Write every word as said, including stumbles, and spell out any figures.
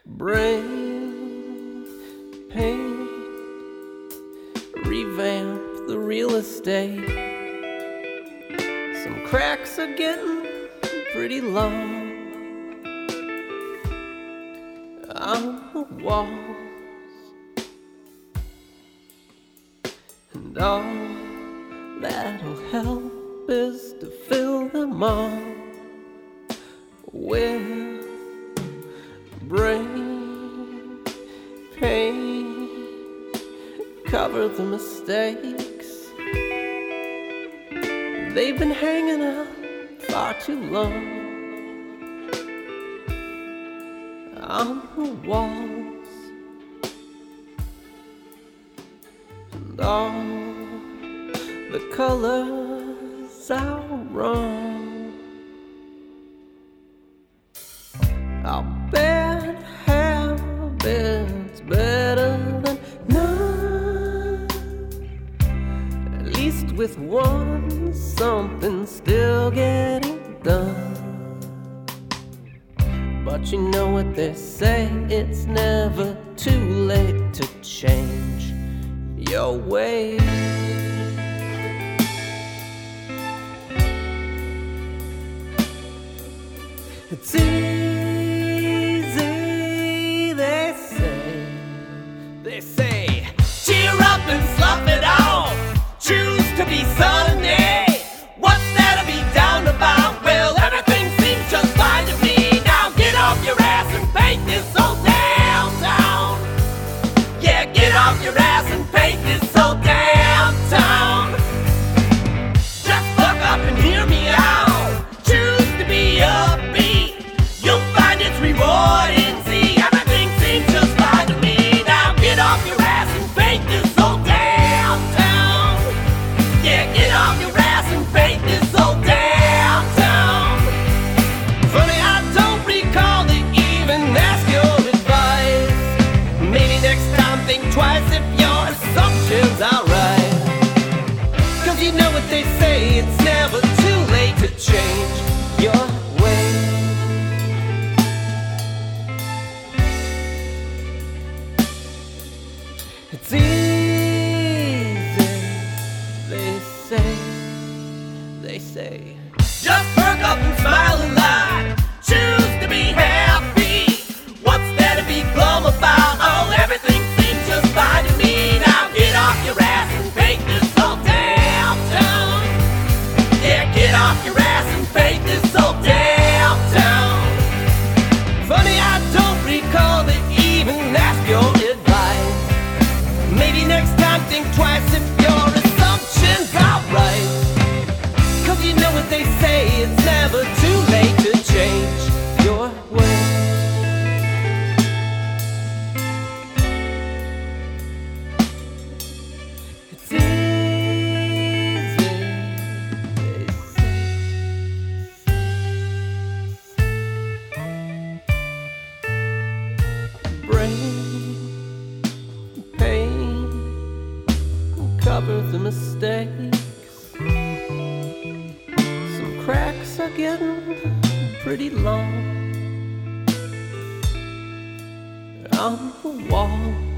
Bring paint, revamp the real estate. Some cracks are getting pretty long on the walls, and all that'll help is to fill them all with brain pain. Cover the mistakes, they've been hanging out far too long on the walls, and all the colors are wrong. Our bad habits better than none. At least with one, something's still getting done. But you know what they say, it's never too late to change your ways. It's easy, they say, they say, cheer up and slough it off, choose to be Sunday. What's there to be down about? Well, everything seems just fine to me. Now get off your ass and paint this whole damn town. Yeah, get off your ass and paint this whole damn town. Just fuck up and hear me out, choose to be upbeat. You'll find it's rewarding. See, everything seems just fine to me. Now get off your ass and paint this whole damn town. Yeah, get off your ass and paint this whole damn town. Funny, I don't recall to even ask your advice. Maybe next time think twice if your assumptions are right. Cause you know what they say, it's never too late to change your ways. It's easy, they say, they say. Just perk up and smile a lot, choose to be happy. What's there to be glum about? Oh, everything seems just fine to me. Now get off your ass and paint this whole damn town. Yeah, get off your ass and paint this whole damn town. Funny, I don't recall to even ask your advice. Maybe next time think twice if your assumptions are right. Cause you know what they say, it's never too late to change your ways. It's easy, they say. Brain pain, cover the mistakes. Some cracks are getting pretty long on the wall.